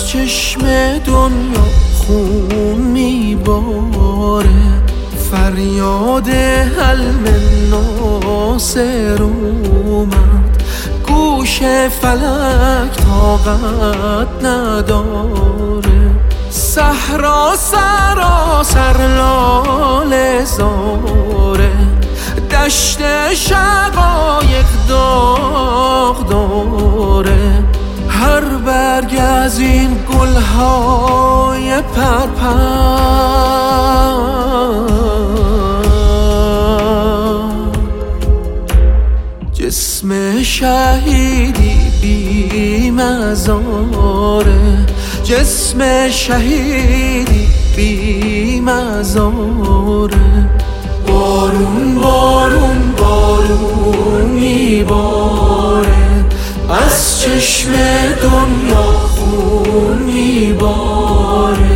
چشم دنیا خون میباره، فریاد حل من ناصر اومد، گوش فلک طاقت نداره. صحرا سراسر لاله زاره، دشت شقایق داغ داره. هر برگ از این گلهای پرپر جسم شهیدی بی مزاره، جسم شهیدی بی مزاره. بارون بارون بارون میباره، از چشم دنیا خون میباره.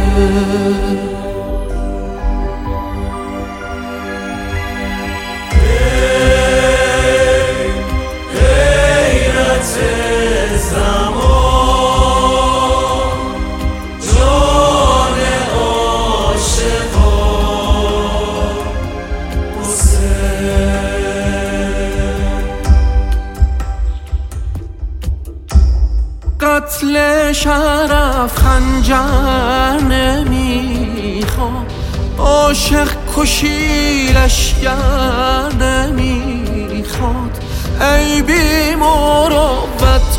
قتل شرف خنجر نمیخواد، عاشق کشی لشگر نمیخواد. ای بی مروت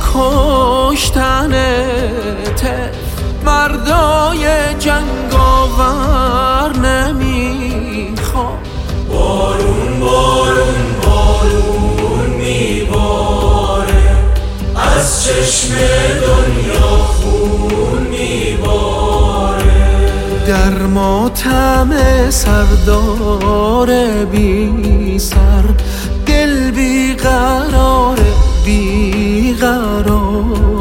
کشتنته، مردای جنگاور نمیخواد. بارون بارون بارون میباره، از چشم دنیا خون میباره. در ماتم سردار بی سر، دل بی قرار بی قرار.